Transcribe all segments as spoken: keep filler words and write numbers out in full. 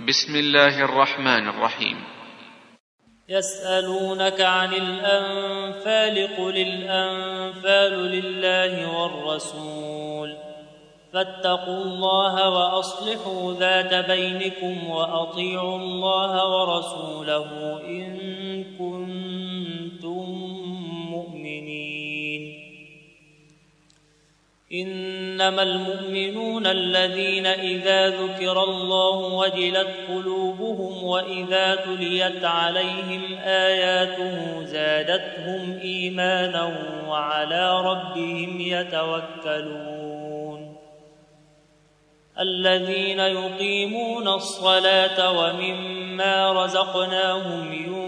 بسم الله الرحمن الرحيم. يسألونك عن الأنفال قل الأنفال لله والرسول فاتقوا الله وأصلحوا ذات بينكم وأطيعوا الله ورسوله إن كنتم مؤمنين. إنما المؤمنون الذين إذا ذكر الله وجلت قلوبهم وإذا تليت عليهم آياته زادتهم إيمانا وعلى ربهم يتوكلون. الذين يقيمون الصلاة ومما رزقناهم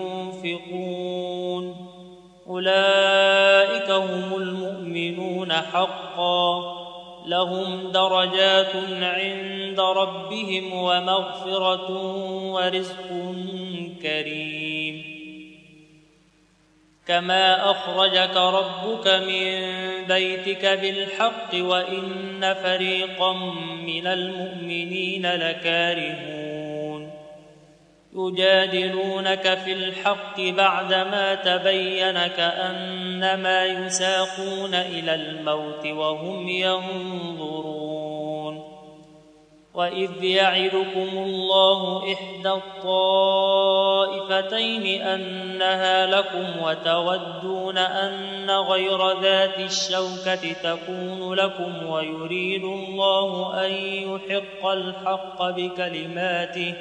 ينفقون أولئك هم المؤمنون حقا لهم درجات عند ربهم ومغفرة ورزق كريم. كما أخرجك ربك من بيتك بالحق وإن فريقا من المؤمنين لكارهون يجادلونك في الحق بعدما تبين كأنما يساقون إلى الموت وهم ينظرون. وإذ يعدكم الله إحدى الطائفتين أنها لكم وتودون أن غير ذات الشوكة تكون لكم ويريد الله أن يحق الحق بكلماته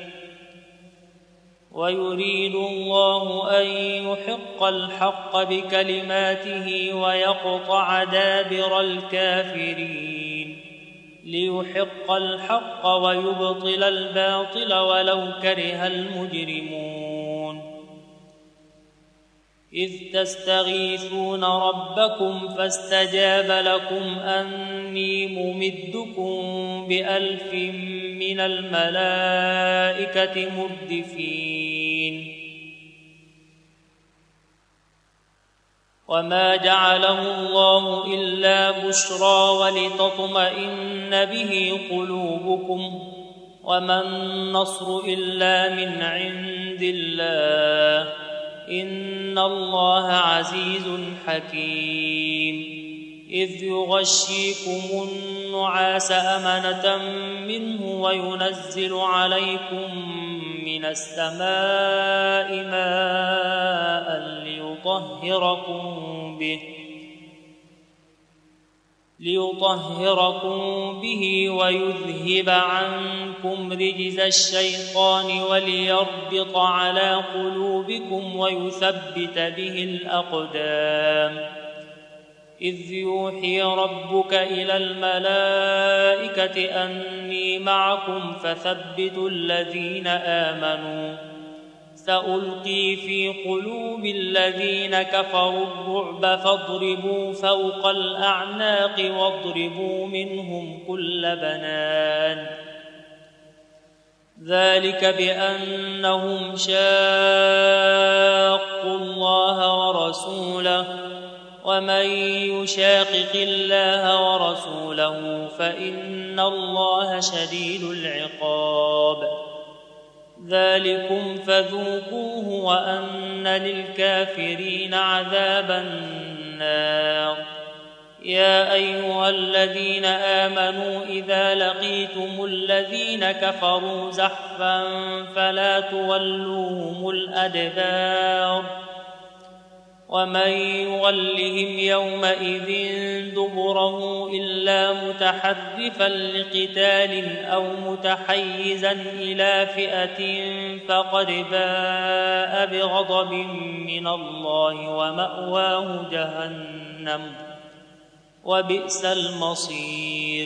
ويريد الله أن يحق الحق بكلماته ويقطع دابر الكافرين ليحق الحق ويبطل الباطل ولو كره المجرمون. إذ تستغيثون ربكم فاستجاب لكم أني ممدكم بألف من الملائكة مردفين. وما جعله الله إلا بشرى ولتطمئن به قلوبكم وما النصر إلا من عند الله إن الله عزيز حكيم. إذ يغشيكم النعاس أمنة منه وينزل عليكم من السماء ماء ليطهركم به ليطهركم به ويذهب عنكم رجز الشيطان وليربط على قلوبكم ويثبت به الأقدام. إذ يوحي ربك إلى الملائكة أني معكم فثبتوا الذين آمنوا سألقي في قلوب الذين كفروا الرعب فاضربوا فوق الأعناق واضربوا منهم كل بنان. ذلك بأنهم شاقوا الله ورسوله ومن يشاقق الله ورسوله فإن الله شديد العقاب. ذلكم فذوقوه وأن للكافرين عذاب النار. يا أيها الذين آمنوا إذا لقيتم الذين كفروا زحفا فلا تولوهم الأدبار ومن يولهم يومئذ دبره إلا متحرفا لقتال أو متحيزا إلى فئة فقد باء بغضب من الله ومأواه جهنم وبئس المصير.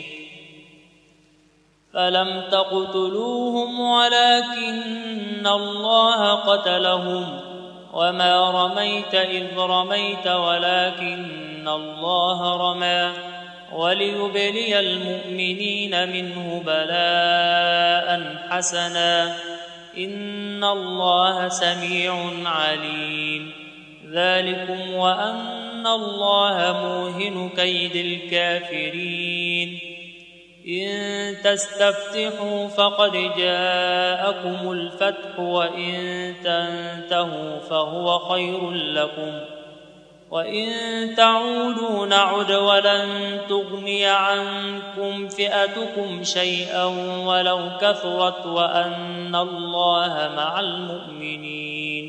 فلم تقتلوهم ولكن الله قتلهم وما رميت إذ رميت ولكن الله رمى وليبلي المؤمنين منه بلاء حسنا إن الله سميع عليم. ذلكم وأن الله موهن كيد الكافرين. إن تستفتحوا فقد جاءكم الفتح وإن تنتهوا فهو خير لكم وإن تعودوا نعد ولن تغني عنكم فئتكم شيئا ولو كثرت وأن الله مع المؤمنين.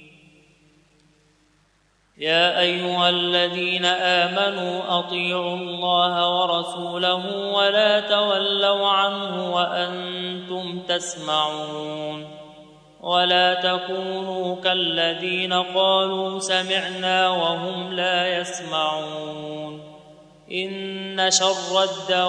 يا أيها الذين آمنوا أطيعوا الله ورسوله ولا تولوا عنه وأنتم تسمعون ولا تكونوا كالذين قالوا سمعنا وهم لا يسمعون. إن شر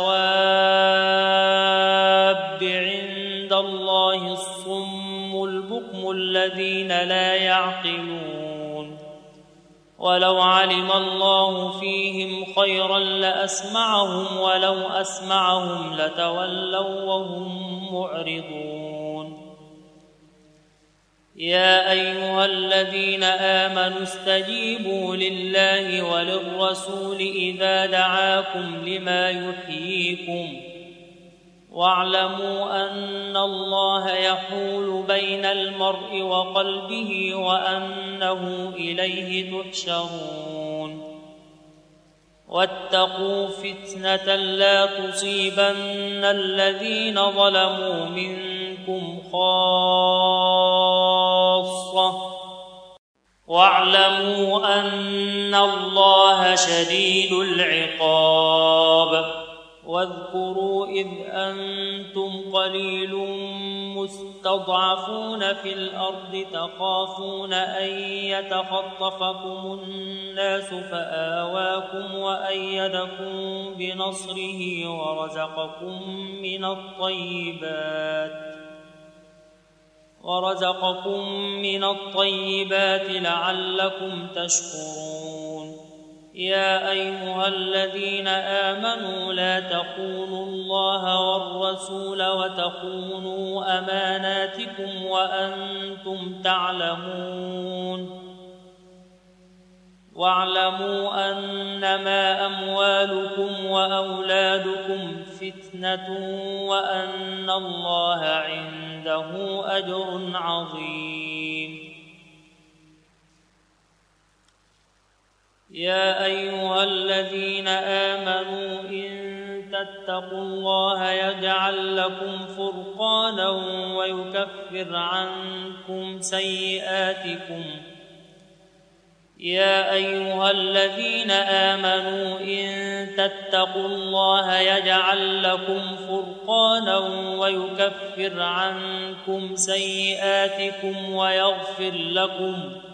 الدواب عند الله الصم البكم الذين لا يعقلون. ولو علم الله فيهم خيرا لأسمعهم ولو أسمعهم لتولوا وهم معرضون. يا أيها الذين آمنوا استجيبوا لله وللرسول إذا دعاكم لما يحييكم واعلموا أن الله يحول بين المرء وقلبه وأنه إليه تحشرون. واتقوا فتنة لا تصيبن الذين ظلموا منكم خاصة واعلموا أن الله شديد العقاب. واذكروا إذ أنتم قليل مستضعفون في الأرض تخافون أن يتخطفكم الناس فآواكم وأيدكم بنصره ورزقكم من الطيبات ورزقكم من الطيبات لعلكم تشكرون. يا أيها الذين آمنوا لا تخونوا الله والرسول وتخونوا أماناتكم وأنتم تعلمون. واعلموا أنما أموالكم وأولادكم فتنة وأن الله عنده أجر عظيم. يا أيها الذين آمنوا إن تتقوا الله يجعل لكم فرقانا ويكفر عنكم سيئاتكم. يا أيها الذين آمنوا إن تتقوا الله يجعل لكم فرقانا ويكفر عنكم سيئاتكم ويغفر لكم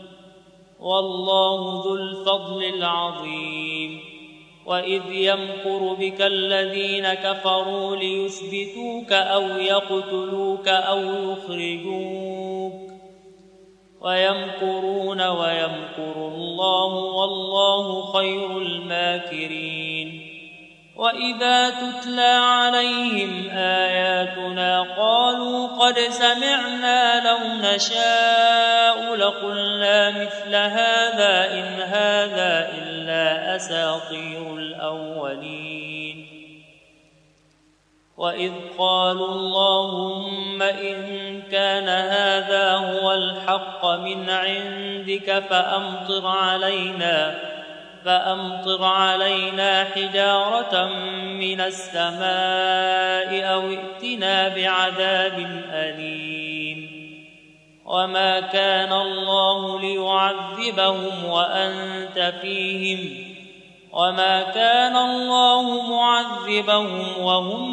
والله ذو الفضل العظيم. وإذ يمكر بك الذين كفروا ليثبتوك أو يقتلوك أو يخرجوك ويمكرون ويمكر الله والله خير الماكرين. وإذا تتلى عليهم آياتنا قالوا قد سمعنا لو نشاء لقلنا مثل هذا إن هذا إلا أساطير الأولين. وإذ قالوا اللهم إن كان هذا هو الحق من عندك فأمطر علينا فأمطر علينا حجارة من السماء أو ائتنا بعذاب أليم. وما كان الله ليعذبهم وأنت فيهم وما كان الله معذبهم وهم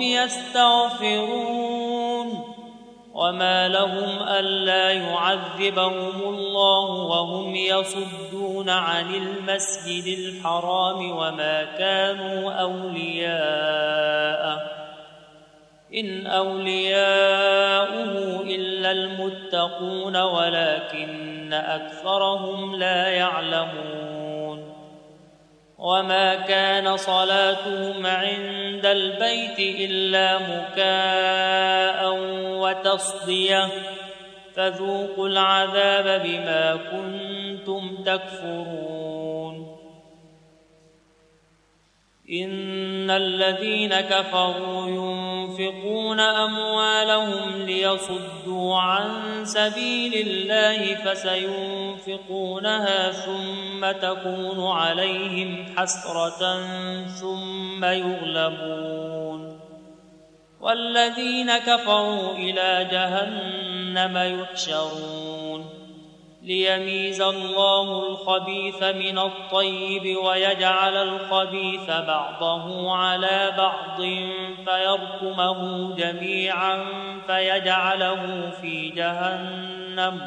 يستغفرون. وما لهم ألا يعذبهم الله وهم يصدون عن المسجد الحرام وما كانوا أولياءه إن أولياؤه إلا المتقون ولكن أكثرهم لا يعلمون. وما كان صلاتهم عند البيت إلا مكاء وتصدية فذوقوا العذاب بما كنتم تكفرون. إن الذين كفروا ينفقون أموالهم ليصدوا عن سبيل الله فسينفقونها ثم تكون عليهم حسرة ثم يغلبون والذين كفروا إلى جهنم يحشرون ليميز الله الخبيث من الطيب ويجعل الخبيث بعضه على بعض فيركمه جميعا فيجعله في جهنم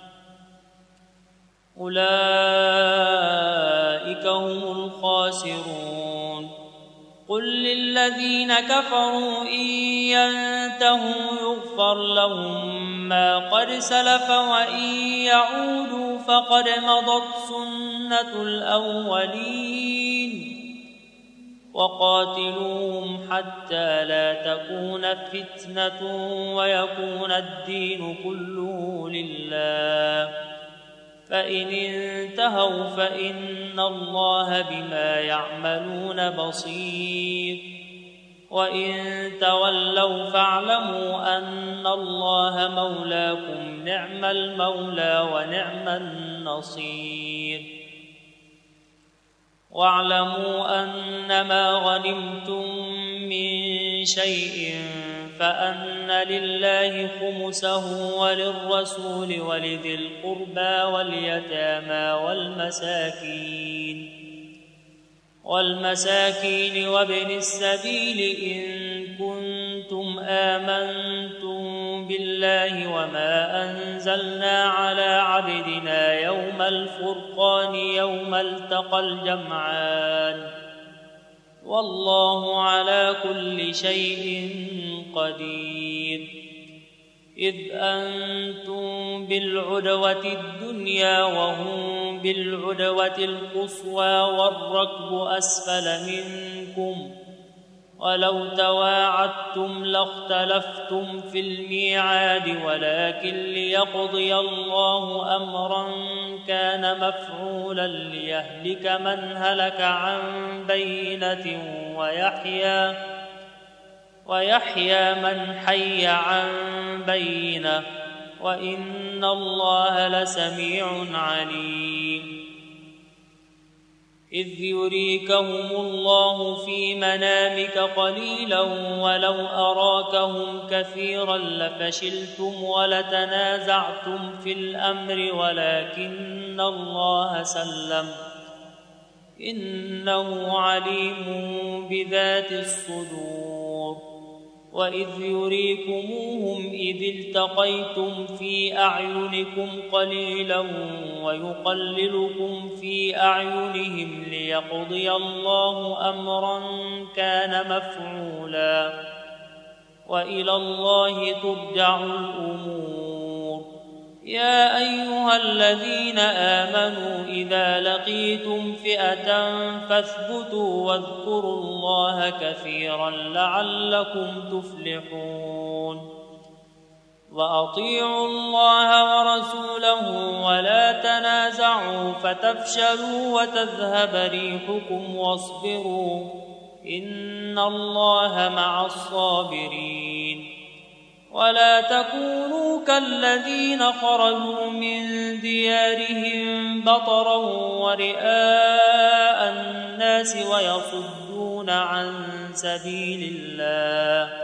أولئك هم الخاسرون قل للذين كفروا إن ينتهوا يغفر لهم ما قد سلف وإن يعودوا فقد مضت سنة الأولين وقاتلوهم حتى لا تكون فتنة ويكون الدين كله لله فإن انتهوا فإن الله بما يعملون بصير وإن تولوا فاعلموا أن الله مولاكم نعم المولى ونعم النصير واعلموا أنما غنمتم من شيء فأن لله خمسه وللرسول ولذي القربى واليتامى والمساكين والمساكين وابن السبيل إن كنتم آمنتم بالله وما أنزلنا على عبدنا يوم الفرقان يوم التقى الجمعان والله على كل شيء قدير إذ أنتم بالعدوة الدنيا وهم بالعدوة القصوى والركب أسفل منكم ولو تواعدتم لاختلفتم في الميعاد ولكن ليقضي الله أمرا كان مفعولا ليهلك من هلك عن بينة ويحيى ويحيى من حي عن بينة وإن الله لسميع عليم إذ يريكهم الله في منامك قليلا ولو أراكهم كثيرا لفشلتم ولتنازعتم في الأمر ولكن الله سلم إنه عليم بذات الصدور وإذ يريكموهم إذ التقيتم في أعينكم قليلا ويقللكم في أعينهم ليقضي الله أمرا كان مفعولا وإلى الله ترجع الأمور يا أيها الذين آمنوا إذا لقيتم فئة فاثبتوا واذكروا الله كثيرا لعلكم تفلحون وأطيعوا الله ورسوله ولا تنازعوا فتفشلوا وتذهب ريحكم واصبروا إن الله مع الصابرين ولا تكونوا كالذين خرجوا من ديارهم بطرا ورئاء الناس ويصدون عن سبيل الله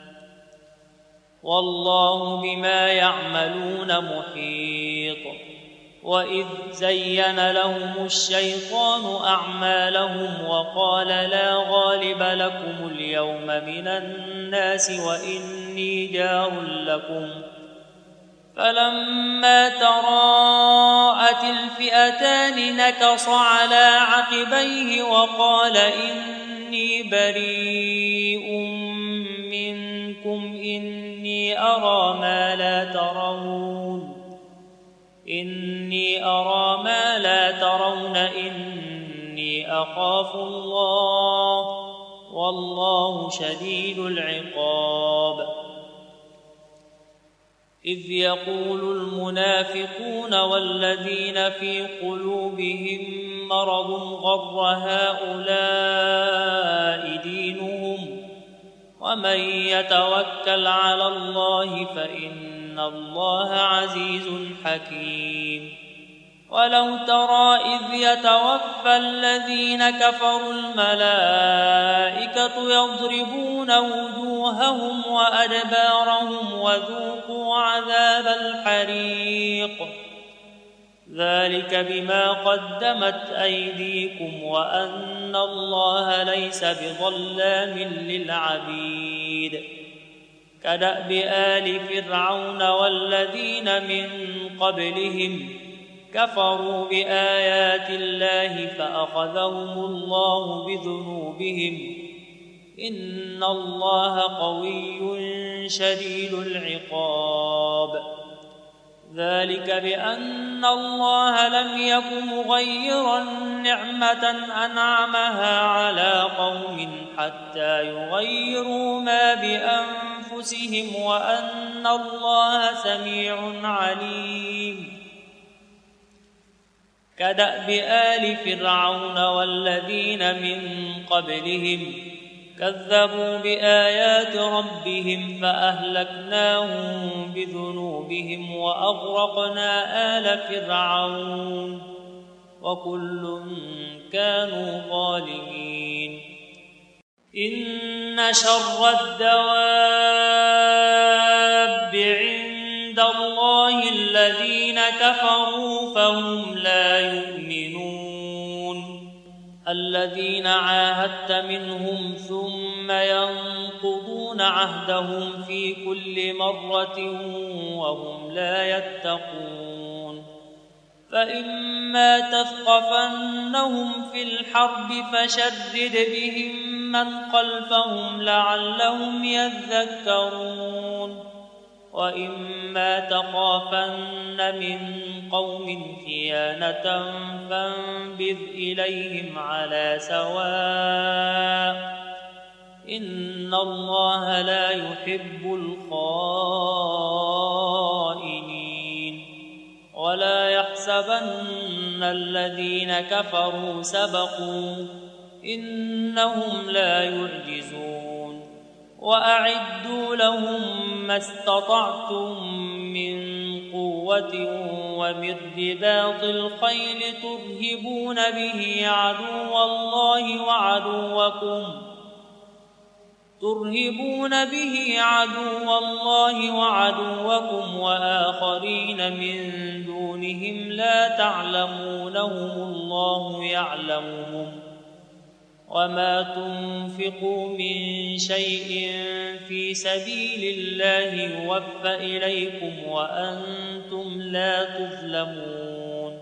والله بما يعملون محيط وإذ زين لهم الشيطان أعمالهم وقال لا غالب لكم اليوم من الناس وإني جار لكم فلما تراءت الفئتان نكص على عقبيه وقال إني بريء منكم إني أرى ما لا ترون إني أرى ما لا ترون إني أخاف الله والله شديد العقاب إذ يقول المنافقون والذين في قلوبهم مرض غر هؤلاء دينهم ومن يتوكل على الله فإن الله عزيز حكيم. ولو ترى إذ يتوفى الذين كفروا الملائكة يضربون وجوههم وأدبارهم وذوقوا عذاب الحريق ذلك بما قدمت أيديكم وأن الله ليس بظلام للعبيد. كدأب آل فرعون والذين من قبلهم كفروا بآيات الله فأخذهم الله بذنوبهم إن الله قوي شديد العقاب. ذلك بأن الله لم يك مغيرا نعمة أنعمها على قوم حتى يغيروا ما بأنفسهم وأن الله سميع عليم. كدأب آل فرعون والذين من قبلهم كذبوا بآيات ربهم فأهلكناهم بذنوبهم وأغرقنا آل فرعون وكل كانوا ظالمين. إن شر الدواب عند الله الذين كفروا فهم لا يؤمنون. الذين عاهدت منهم ثم ينقضون عهدهم في كل مرة وهم لا يتقون. فإما تثقفنهم في الحرب فشرد بهم من خلفهم لعلهم يذكرون. وإما تخافن من قوم خيانة فانبذ إليهم على سواء إن الله لا يحب الخائنين. ولا يحسبن الذين كفروا سبقوا إنهم لا يعجزون. وأعدوا لهم ما استطعتم من قوة ومن رباط الخيل ترهبون به عدو الله وعدوكم ترهبون به عدو الله وعدوكم وآخرين من دونهم لا تعلمونهم الله يعلمهم. وما تنفقوا من شيء في سبيل الله يوفى إليكم وأنتم لا تظلمون.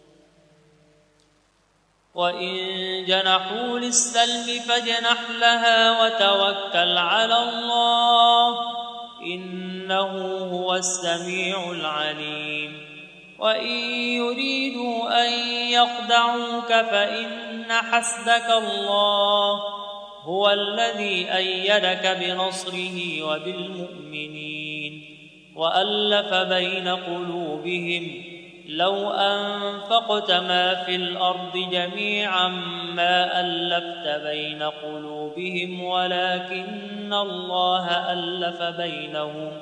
وإن جنحوا للسلم فاجنح لها وتوكل على الله إنه هو السميع العليم. وإن يريدوا أن يخدعوك فإن حسبك الله هو الذي أيدك بنصره وبالمؤمنين وألف بين قلوبهم لو أنفقت ما في الأرض جميعا ما ألفت بين قلوبهم ولكن الله ألف بينهم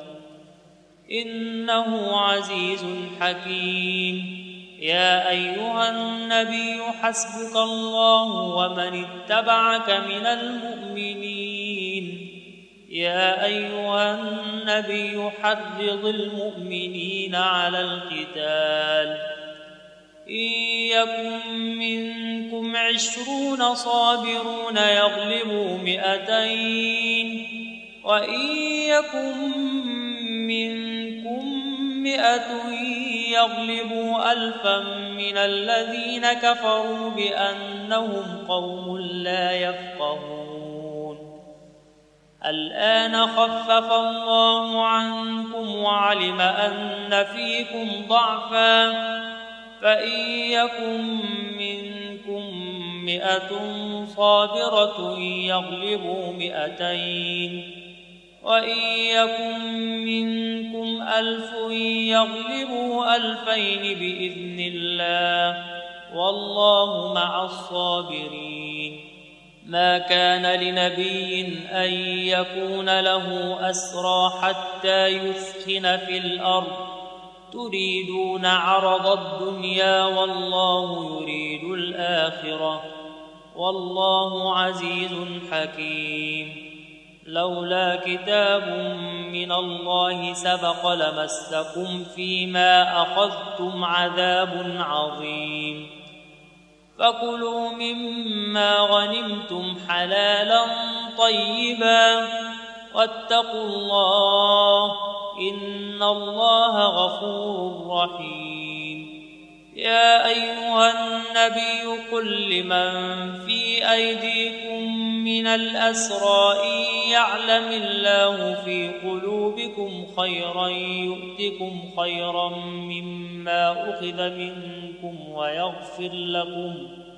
إنه عزيز حكيم. يا أيها النبي حسبك الله ومن اتبعك من المؤمنين. يا أيها النبي حرض المؤمنين على القتال إن يكن منكم عشرون صابرون يغلبوا مئتين وإن يكن منكم مئة يغلبوا ألفا من الذين كفروا بأنهم قوم لا يفقهون. الآن خفف الله عنكم وعلم أن فيكم ضعفا فإن يكن منكم مئة صابرة يغلبوا مئتين وإن يكن منكم ألف يغلبوا ألفين بإذن الله والله مع الصابرين. ما كان لنبي أن يكون له أسرى حتى يثخن في الأرض تريدون عرض الدنيا والله يريد الآخرة والله عزيز حكيم. لولا كتاب من الله سبق لمسكم فيما أخذتم عذاب عظيم. فكلوا مما غنمتم حلالا طيبا واتقوا الله إن الله غفور رحيم. يا أيها النبي قل لمن في أيديكم من الأسرى إن يعلم الله في قلوبكم خيرا يؤتكم خيرا مما أخذ منكم ويغفر لكم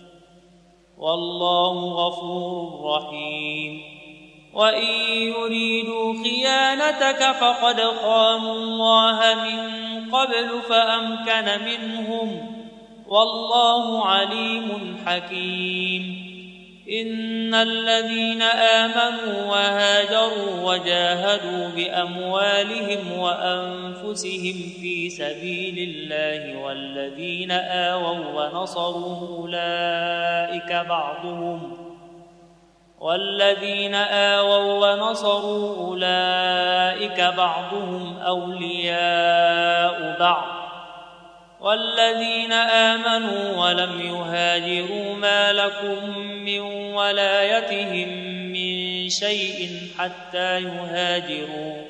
والله غفور رحيم. وإن يريدوا خيانتك فقد خانوا الله من قبل فأمكن منهم والله عليم حكيم. إن الذين آمنوا وهاجروا وجاهدوا بأموالهم وأنفسهم في سبيل الله والذين آووا ونصروا أولئك بعضهم والذين آووا ونصروا أولئك بعضهم أولياء بعض والذين آمنوا ولم يهاجروا ما لكم من ولايتهم من شيء حتى يهاجروا.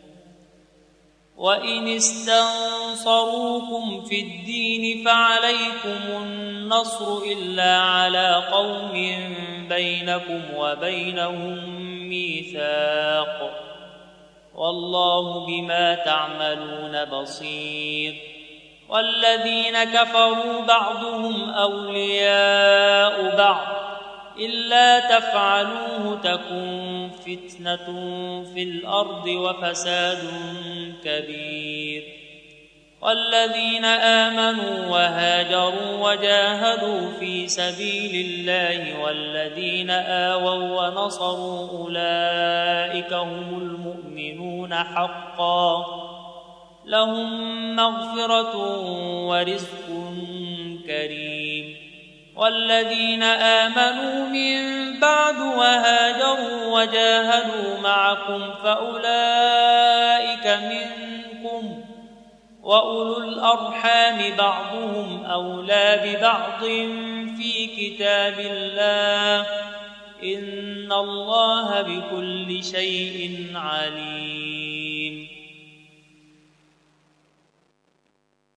وإن استنصروكم في الدين فعليكم النصر إلا على قوم بينكم وبينهم ميثاق والله بما تعملون بصير. والذين كفروا بعضهم أولياء بعض إلا تفعلوه تكن فتنة في الأرض وفساد كبير. والذين آمنوا وهاجروا وجاهدوا في سبيل الله والذين آووا ونصروا أولئك هم المؤمنون حقا لهم مغفرة ورزق كريم. والذين آمنوا من بعد وهاجروا وجاهدوا معكم فأولئك منكم وأولو الأرحام بعضهم أولى ببعض في كتاب الله إن الله بكل شيء عليم.